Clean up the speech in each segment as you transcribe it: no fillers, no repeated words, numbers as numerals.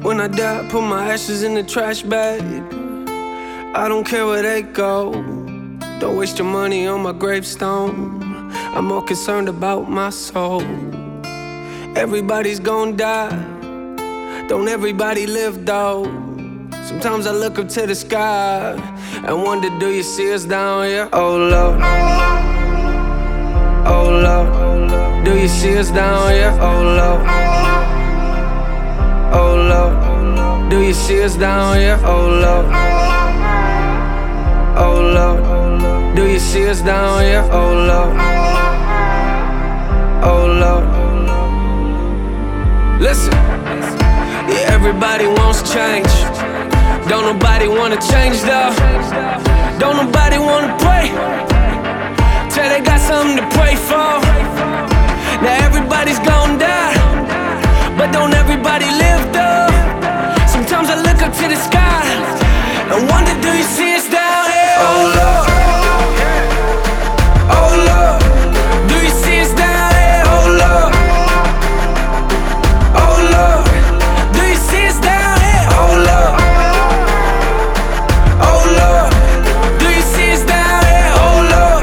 When I die, put my ashes in the trash bag. I don't care where they go. Don't waste your money on my gravestone. I'm more concerned about my soul. Everybody's gon' die. Don't everybody live though? Sometimes I look up to the sky and wonder, do you see us down here? Oh Lord, oh Lord, do you see us down here? Oh Lord, oh Lord, do you see us down here? Oh Lord, oh Lord, do you see us down here? Oh Lord, oh Lord. Listen, yeah, everybody wants change. Don't nobody wanna change though. Don't nobody wanna pray till they got something to pray for. Now everybody's gon' die, but don't everybody live though? Sometimes I look up to the sky and wonder, do you see us down here? Oh Lord, oh Lord, do you see us down here? Oh Lord, oh Lord, do you see us down here? Oh Lord, oh Lord, do you see us down here? Oh Lord,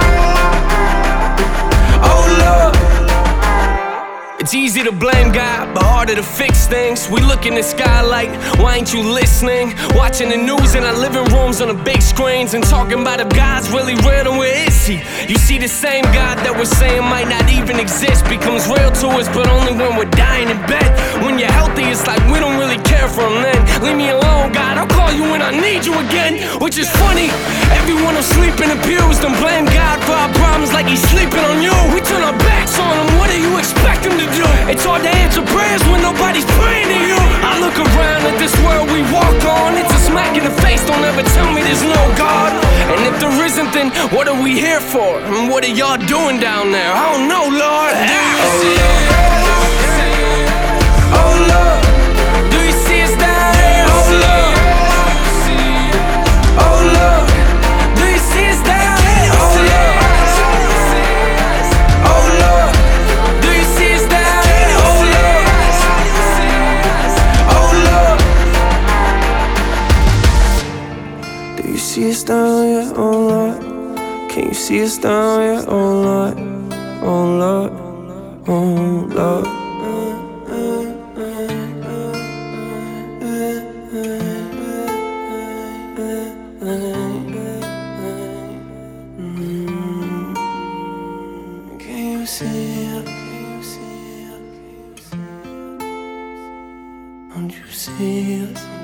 oh Lord. It's easy to blame God, but harder to fix things. We look in the sky like, why ain't you listening? Watching the news in our living rooms on the big screens and talking about if God's really real, then where is he? You see, the same God that we're saying might not even exist becomes real to us, but only when we're dying in bed. When you're healthy, it's like we don't really care for him then. Leave me alone, God, I'll call you when I need you again. Which is funny, everyone will sleep in the pews and blame God for our problems like he's sleeping on you. We turn our backs on him, what do you expect him to do? It's hard to answer prayers when nobody's praying to you. I look around at this world we walk on. It's a smack in the face, don't ever tell me there's no God. And if there isn't, then what are we here for? And what are y'all doing down there? I don't know, Lord. Do you see it? Oh Lord, do you see us down here? Oh Lord, oh Lord, do you see us down here? Oh Lord, oh Lord, do you see us down here? Oh Lord, oh Lord, do you see us down here? Oh Lord, can you see us down here? Oh Lord, oh Lord, oh Lord. Can you see it? Don't you see it?